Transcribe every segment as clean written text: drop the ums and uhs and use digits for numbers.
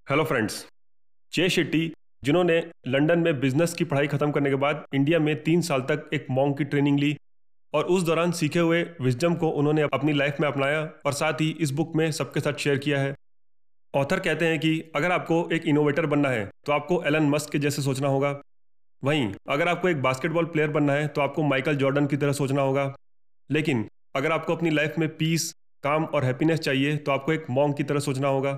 Hello friends. जय शेट्टी, जिन्होंने London में बिजनेस की पढ़ाई खत्म करने के बाद इंडिया में 3 साल तक एक मॉन्क की ट्रेनिंग ली और उस दौरान सीखे हुए विजडम को उन्होंने अपनी लाइफ में अपनाया और साथ ही इस बुक में सबके साथ शेयर किया है। ऑथर कहते हैं कि अगर आपको एक इनोवेटर बनना है तो आपको एलन मस्क के जैसे सोचना होगा। वहीं अगर आपको एक बास्केटबॉल प्लेयर बनना है तो आपको माइकल जॉर्डन की तरह सोचना होगा। लेकिन अगर आपको अपनी लाइफ में पीस, काम और हैप्पीनेस चाहिए तो आपको एक मॉन्क की तरह सोचना होगा।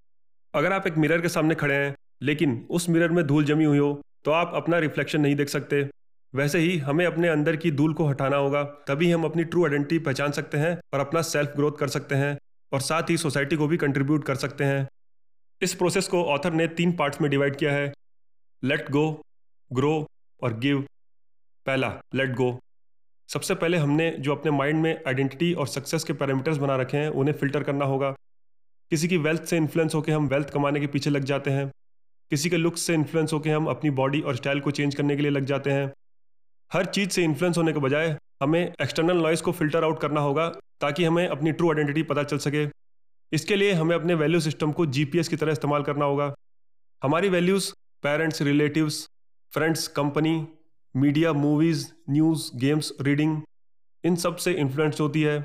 अगर आप एक मिरर के सामने खड़े हैं लेकिन उस मिरर में धूल जमी हुई हो तो आप अपना रिफ्लेक्शन नहीं देख सकते। वैसे ही हमें अपने अंदर की धूल को हटाना होगा, तभी हम अपनी ट्रू आइडेंटिटी पहचान सकते हैं और अपना सेल्फ ग्रोथ कर सकते हैं और साथ ही सोसाइटी को भी कंट्रीब्यूट कर सकते हैं। इस प्रोसेस को ऑथर ने 3 पार्ट्स में डिवाइड किया है: लेट गो, ग्रो और गिव। पहला, लेट गो। सबसे पहले हमने जो अपने माइंड में आइडेंटिटी और सक्सेस के पैरामीटर्स बना रखे हैं उन्हें फिल्टर करना होगा। किसी की वेल्थ से इन्फ्लुएंस होकर हम वेल्थ कमाने के पीछे लग जाते हैं। किसी के लुक्स से इन्फ्लुएंस होकर हम अपनी बॉडी और स्टाइल को चेंज करने के लिए लग जाते हैं। हर चीज़ से इन्फ्लुएंस होने के बजाय हमें एक्सटर्नल नॉइस को फिल्टर आउट करना होगा ताकि हमें अपनी ट्रू आइडेंटिटी पता चल सके। इसके लिए हमें अपने वैल्यू सिस्टम को जीपीएस की तरह इस्तेमाल करना होगा। हमारी values parents, relatives, friends, company, media, movies, news, games, reading, इन सब से इन्फ्लुएंस होती है।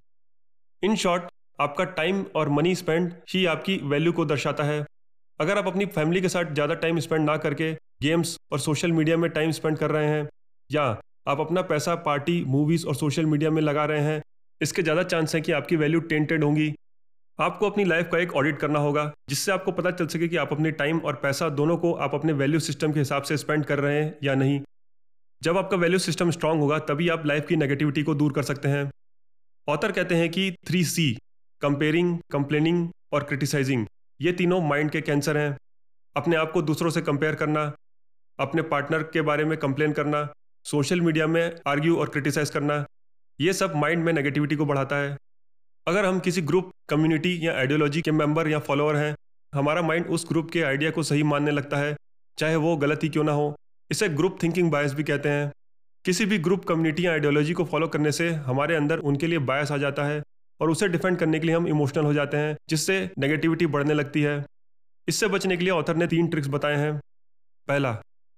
इन शॉर्ट, आपका टाइम और मनी स्पेंड ही आपकी वैल्यू को दर्शाता है। अगर आप अपनी फैमिली के साथ ज़्यादा टाइम स्पेंड ना करके गेम्स और सोशल मीडिया में टाइम स्पेंड कर रहे हैं, या आप अपना पैसा पार्टी, मूवीज़ और सोशल मीडिया में लगा रहे हैं, इसके ज़्यादा चांस हैं कि आपकी वैल्यू टेंटेड होंगी। आपको अपनी लाइफ का एक ऑडिट करना होगा जिससे आपको पता चल सके कि आप अपने टाइम और पैसा दोनों को आप अपने वैल्यू सिस्टम के हिसाब से स्पेंड कर रहे हैं या नहीं। जब आपका वैल्यू सिस्टम स्ट्रांग होगा तभी आप लाइफ की नेगेटिविटी को दूर कर सकते हैं। ऑथर कहते हैं कि 3C, कंपेयरिंग, कंप्लेनिंग और क्रिटिसाइजिंग, ये तीनों माइंड के कैंसर हैं। अपने आप को दूसरों से कंपेयर करना, अपने पार्टनर के बारे में कंप्लेन करना, सोशल मीडिया में आर्ग्यू और क्रिटिसाइज करना, ये सब माइंड में नेगेटिविटी को बढ़ाता है। अगर हम किसी ग्रुप, कम्युनिटी या आइडियोलॉजी के मेंबर या फॉलोअर हैं, हमारा माइंड उस ग्रुप के आइडिया को सही मानने लगता है, चाहे वो गलत ही क्यों ना हो। इसे ग्रुप थिंकिंग बायस भी कहते हैं। किसी भी ग्रुप, कम्युनिटी या आइडियोलॉजी को फॉलो करने से हमारे अंदर उनके लिए बायस आ जाता है और उसे डिफेंड करने के लिए हम इमोशनल हो जाते हैं, जिससे नेगेटिविटी बढ़ने लगती है। इससे बचने के लिए ऑथर ने 3 ट्रिक्स बताए हैं। पहला,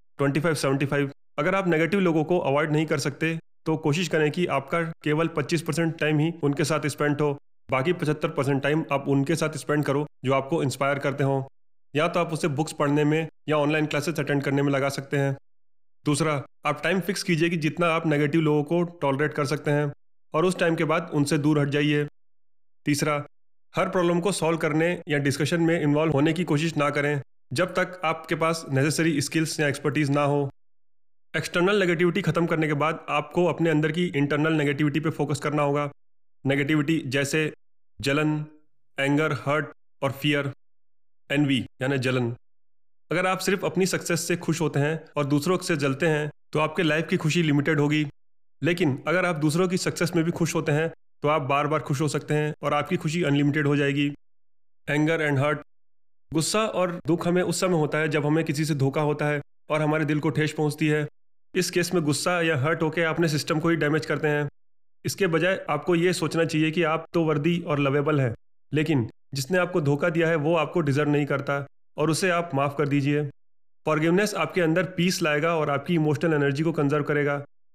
25-75। अगर आप नेगेटिव लोगों को अवॉइड नहीं कर सकते तो कोशिश करें कि आपका केवल 25% टाइम ही उनके साथ स्पेंड हो, बाकी 75% टाइम आप उनके साथ स्पेंड करो जो आपको इंस्पायर करते हों। या तो आप उसे बुक्स पढ़ने में या ऑनलाइन क्लासेस अटेंड करने में लगा सकते हैं। दूसरा, आप टाइम फिक्स कीजिए कि जितना आप नेगेटिव लोगों को टॉलरेट कर सकते हैं और उस टाइम के बाद उनसे दूर हट जाइए। तीसरा, हर प्रॉब्लम को सॉल्व करने या डिस्कशन में इन्वॉल्व होने की कोशिश ना करें जब तक आपके पास नेसेसरी स्किल्स या एक्सपर्टीज ना हो। एक्सटर्नल नेगेटिविटी खत्म करने के बाद आपको अपने अंदर की इंटरनल नेगेटिविटी पे फोकस करना होगा। नेगेटिविटी जैसे जलन, एंगर, हर्ट और फियर। एनवी यानी जलन। अगर आप सिर्फ अपनी सक्सेस से खुश होते हैं और दूसरों से जलते हैं तो आपके लाइफ की खुशी लिमिटेड होगी। लेकिन अगर आप दूसरों की सक्सेस में भी खुश होते हैं तो आप बार बार खुश हो सकते हैं और आपकी खुशी अनलिमिटेड हो जाएगी। Anger and hurt. गुस्सा और दुख हमें उस समय होता है जब हमें किसी से धोखा होता है और हमारे दिल को ठेस पहुंचती है। इस केस में गुस्सा या हर्ट होकर अपने सिस्टम को ही डैमेज करते हैं। इसके बजाय आपको ये सोचना चाहिए कि आप तो वर्दी और लवेबल हैं, लेकिन जिसने आपको धोखा दिया है वो आपको डिजर्व नहीं करता और उसे आप माफ़ कर दीजिए। फॉरगिवनेस आपके अंदर पीस लाएगा और आपकी इमोशनल एनर्जी को कंजर्व करेगा।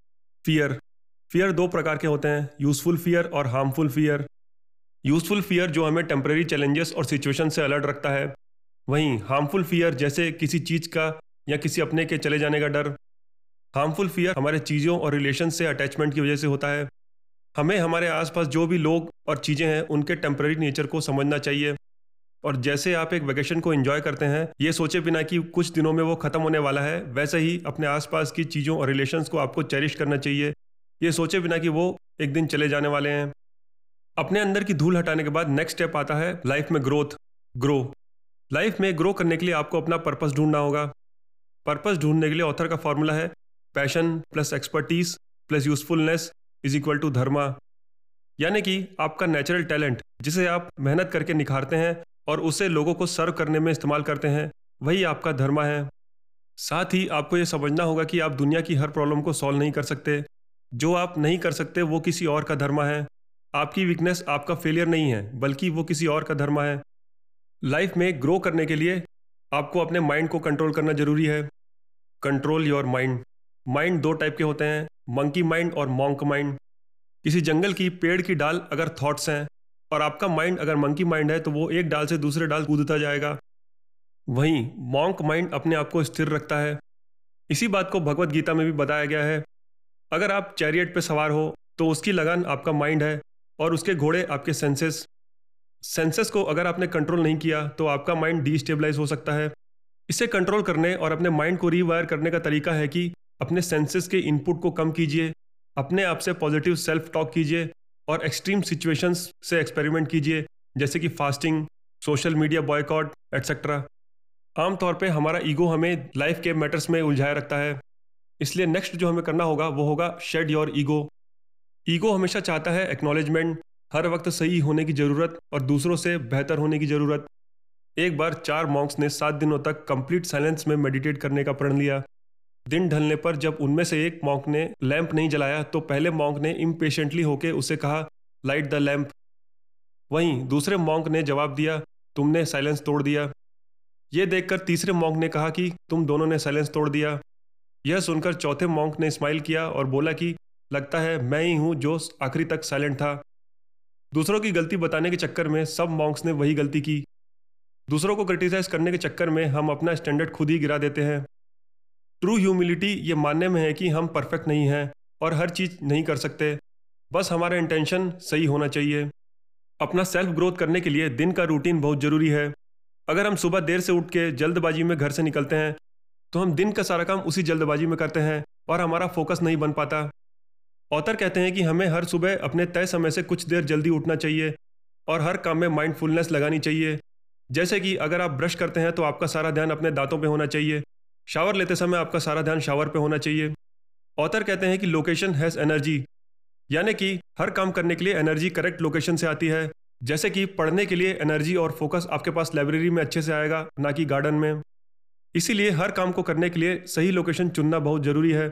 फियर। फियर 2 प्रकार के होते हैं, यूजफुल फियर और हार्मफुल फियर। यूजफुल फियर जो हमें टेम्परेरी चैलेंजेस और सिचुएशन से अलर्ट रखता है। वहीं हार्मफुल फियर जैसे किसी चीज़ का या किसी अपने के चले जाने का डर। हार्मफुल फियर हमारे चीज़ों और रिलेशन से अटैचमेंट की वजह से होता है। हमें हमारे आसपास जो भी लोग और चीज़ें हैं उनके टेम्परेरी नेचर को समझना चाहिए। और जैसे आप एक वेकेशन को एंजॉय करते हैं ये सोचे बिना कि कुछ दिनों में वो ख़त्म होने वाला है, वैसे ही अपने आसपास की चीज़ों और रिलेशंस को आपको चेरिश करना चाहिए, ये सोचे बिना कि वो एक दिन चले जाने वाले हैं। अपने अंदर की धूल हटाने के बाद नेक्स्ट स्टेप आता है लाइफ में ग्रोथ, ग्रो। लाइफ में ग्रो करने के लिए आपको अपना पर्पस ढूंढना होगा। पर्पस ढूंढने के लिए ऑथर का फॉर्मूला है passion plus expertise plus usefulness is equal to dharma. यानी कि आपका नेचुरल टैलेंट जिसे आप मेहनत करके निखारते हैं और उसे लोगों को सर्व करने में इस्तेमाल करते हैं, वही आपका धर्मा है। साथ ही आपको ये समझना होगा कि आप दुनिया की हर प्रॉब्लम को सॉल्व नहीं कर सकते। जो आप नहीं कर सकते वो किसी और का धर्मा है। आपकी वीकनेस आपका फेलियर नहीं है, बल्कि वो किसी और का धर्मा है। लाइफ में ग्रो करने के लिए आपको अपने माइंड को कंट्रोल करना जरूरी है। Control your mind. माइंड दो टाइप के होते हैं, मंकी माइंड और मॉन्क माइंड। किसी जंगल की पेड़ की डाल अगर थॉट्स हैं और आपका माइंड अगर मंकी माइंड है तो वो एक डाल से दूसरे डाल कूदता जाएगा। वहीं मॉन्क माइंड अपने आप को स्थिर रखता है। इसी बात को भगवत गीता में भी बताया गया है। अगर आप चैरियट पे सवार हो तो उसकी लगान आपका माइंड है और उसके घोड़े आपके सेंसेस। सेंसेस को अगर आपने कंट्रोल नहीं किया तो आपका माइंड डिस्टेबलाइज हो सकता है। इसे कंट्रोल करने और अपने माइंड को रीवायर करने का तरीका है कि अपने सेंसेस के इनपुट को कम कीजिए, अपने आप से पॉजिटिव सेल्फ टॉक कीजिए और एक्सट्रीम सिचुएशंस से एक्सपेरिमेंट कीजिए, जैसे कि fasting, social media boycott etcetera. आमतौर पे हमारा ईगो हमें लाइफ के मैटर्स में उलझाए रखता है, इसलिए नेक्स्ट जो हमें करना होगा वो होगा शेड योर ईगो। ईगो हमेशा चाहता है एक्नॉलेजमेंट, हर वक्त सही होने की ज़रूरत और दूसरों से बेहतर होने की ज़रूरत। एक बार 4 मॉन्क्स ने 7 दिनों तक कंप्लीट साइलेंस में मेडिटेट करने का प्रण लिया। दिन ढलने पर जब उनमें से एक मॉन्क ने लैंप नहीं जलाया तो पहले मॉन्क ने इम्पेशेंटली होकर उसे कहा, लाइट द लैंप। वहीं दूसरे मॉन्क ने जवाब दिया, तुमने साइलेंस तोड़ दिया। यह देखकर तीसरे मॉन्क ने कहा कि तुम दोनों ने साइलेंस तोड़ दिया। यह सुनकर चौथे मॉन्क ने स्माइल किया और बोला कि लगता है मैं ही हूं जो आखिरी तक साइलेंट था। दूसरों की गलती बताने के चक्कर में सब मॉन्क्स ने वही गलती की। दूसरों को क्रिटिसाइज करने के चक्कर में हम अपना स्टैंडर्ड खुद ही गिरा देते हैं। ट्रू ह्यूमिलिटी ये मानने में है कि हम परफेक्ट नहीं हैं और हर चीज़ नहीं कर सकते, बस हमारा इंटेंशन सही होना चाहिए। अपना सेल्फ ग्रोथ करने के लिए दिन का रूटीन बहुत ज़रूरी है। अगर हम सुबह देर से उठ के जल्दबाजी में घर से निकलते हैं तो हम दिन का सारा काम उसी जल्दबाजी में करते हैं और हमारा फोकस नहीं बन पाता। ऑथर कहते हैं कि हमें हर सुबह अपने तय समय से कुछ देर जल्दी उठना चाहिए और हर काम में माइंडफुलनेस लगानी चाहिए। जैसे कि अगर आप ब्रश करते हैं तो आपका सारा ध्यान अपने दांतों पे होना चाहिए, शावर लेते समय आपका सारा ध्यान शावर पे होना चाहिए। ऑथर कहते हैं कि लोकेशन हैज़ एनर्जी, यानी कि हर काम करने के लिए एनर्जी करेक्ट लोकेशन से आती है। जैसे कि पढ़ने के लिए एनर्जी और फोकस आपके पास लाइब्रेरी में अच्छे से आएगा, ना कि गार्डन में। इसीलिए हर काम को करने के लिए सही लोकेशन चुनना बहुत ज़रूरी है।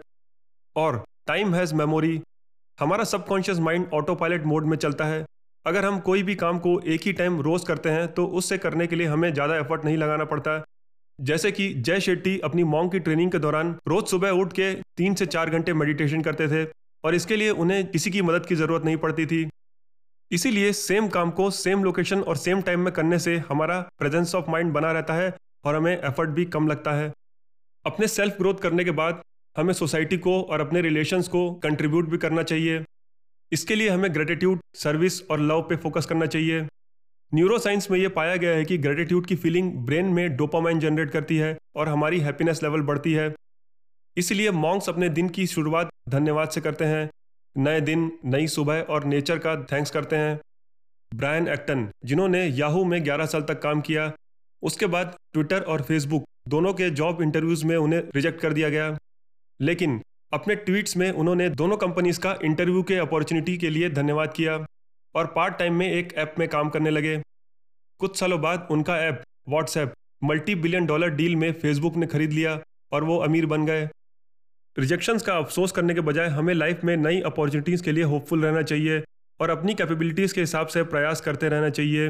और टाइम हैज़ मेमोरी। हमारा subconscious mind autopilot mode में चलता है। अगर हम कोई भी काम को एक ही टाइम रोज़ करते हैं तो उससे करने के लिए हमें ज़्यादा एफर्ट नहीं लगाना पड़ता। जैसे कि जय शेट्टी अपनी मॉन्क की ट्रेनिंग के दौरान रोज़ सुबह उठ के 3 से 4 घंटे मेडिटेशन करते थे और इसके लिए उन्हें किसी की मदद की ज़रूरत नहीं पड़ती थी। इसीलिए सेम काम को सेम लोकेशन और सेम टाइम में करने से हमारा प्रेजेंस ऑफ माइंड बना रहता है और हमें एफर्ट भी कम लगता है। अपने सेल्फ ग्रोथ करने के बाद हमें सोसाइटी को और अपने रिलेशंस को कंट्रीब्यूट भी करना चाहिए। इसके लिए हमें ग्रेटिट्यूड, सर्विस और लव पे फोकस करना चाहिए। न्यूरो साइंस में ये पाया गया है कि ग्रेटिट्यूड की फीलिंग ब्रेन में डोपामाइन जनरेट करती है और हमारी हैप्पीनेस लेवल बढ़ती है। इसलिए मॉन्क्स अपने दिन की शुरुआत धन्यवाद से करते हैं, नए दिन, नई सुबह और नेचर का थैंक्स करते हैं। ब्रायन एक्टन, जिन्होंने याहू में 11 साल तक काम किया, उसके बाद ट्विटर और फेसबुक दोनों के जॉब इंटरव्यूज़ में उन्हें रिजेक्ट कर दिया गया, लेकिन अपने ट्वीट्स में उन्होंने दोनों कंपनीज का इंटरव्यू के अपॉर्चुनिटी के लिए धन्यवाद किया और पार्ट टाइम में एक ऐप में काम करने लगे। कुछ सालों बाद उनका ऐप व्हाट्सएप $multi-billion डील में फेसबुक ने खरीद लिया और वो अमीर बन गए। रिजेक्शंस का अफसोस करने के बजाय हमें लाइफ में नई अपॉर्चुनिटीज़ के लिए होपफुल रहना चाहिए और अपनी कैपेबिलिटीज़ के हिसाब से प्रयास करते रहना चाहिए।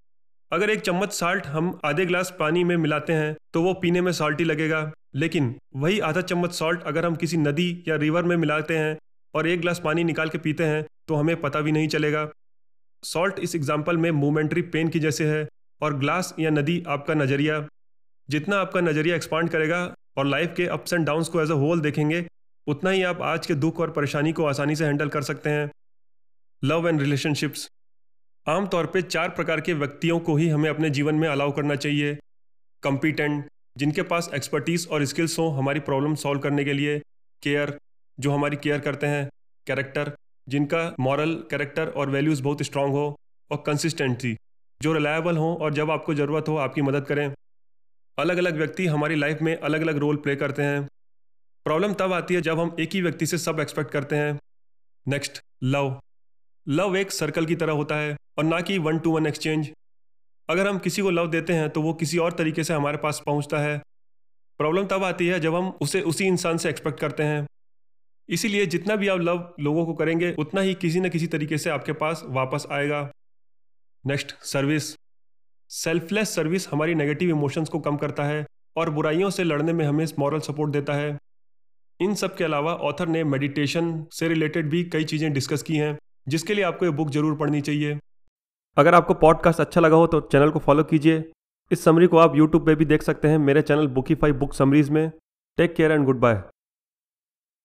अगर एक चम्मच साल्ट हम आधे ग्लास पानी में मिलाते हैं तो वो पीने में साल्टी लगेगा, लेकिन वही आधा चम्मच सॉल्ट अगर हम किसी नदी या रिवर में मिलाते हैं और एक गिलास पानी निकाल के पीते हैं तो हमें पता भी नहीं चलेगा। सॉल्ट इस एग्जाम्पल में मोमेंट्री पेन की जैसे है और ग्लास या नदी आपका नज़रिया। जितना आपका नज़रिया एक्सपांड करेगा और लाइफ के अप्स एंड डाउन्स को एज अ होल देखेंगे, उतना ही आप आज के दुख और परेशानी को आसानी से हैंडल कर सकते हैं। Love and relationships. आमतौर पे 4 प्रकार के व्यक्तियों को ही हमें अपने जीवन में अलाउ करना चाहिए। कॉम्पिटेंट, जिनके पास एक्सपर्टीज़ और स्किल्स हो हमारी प्रॉब्लम सॉल्व करने के लिए। केयर, जो हमारी केयर करते हैं। कैरेक्टर, जिनका मॉरल, कैरेक्टर और वैल्यूज़ बहुत स्ट्रांग हो। और कंसिस्टेंसी, जो रिलायबल हो और जब आपको ज़रूरत हो आपकी मदद करें। अलग अलग व्यक्ति हमारी लाइफ में अलग अलग रोल प्ले करते हैं। प्रॉब्लम तब आती है जब हम एक ही व्यक्ति से सब एक्सपेक्ट करते हैं। Next, love. लव एक सर्कल की तरह होता है और ना कि 1-to-1 एक्सचेंज। अगर हम किसी को लव देते हैं तो वो किसी और तरीके से हमारे पास पहुंचता है। प्रॉब्लम तब आती है जब हम उसे उसी इंसान से एक्सपेक्ट करते हैं। इसीलिए जितना भी आप लव लोगों को करेंगे उतना ही किसी न किसी तरीके से आपके पास वापस आएगा। Next, service. सेल्फलेस सर्विस हमारी नेगेटिव इमोशंस को कम करता है और बुराइयों से लड़ने में हमें मॉरल सपोर्ट देता है। इन सब के अलावा ऑथर ने मेडिटेशन से रिलेटेड भी कई चीज़ें डिस्कस की हैं, जिसके लिए आपको ये बुक जरूर पढ़नी चाहिए। अगर आपको पॉडकास्ट अच्छा लगा हो तो चैनल को फॉलो कीजिए। इस समरी को आप यूट्यूब पे भी देख सकते हैं मेरे चैनल बुकीफाई बुक समरीज में। Take care and good bye.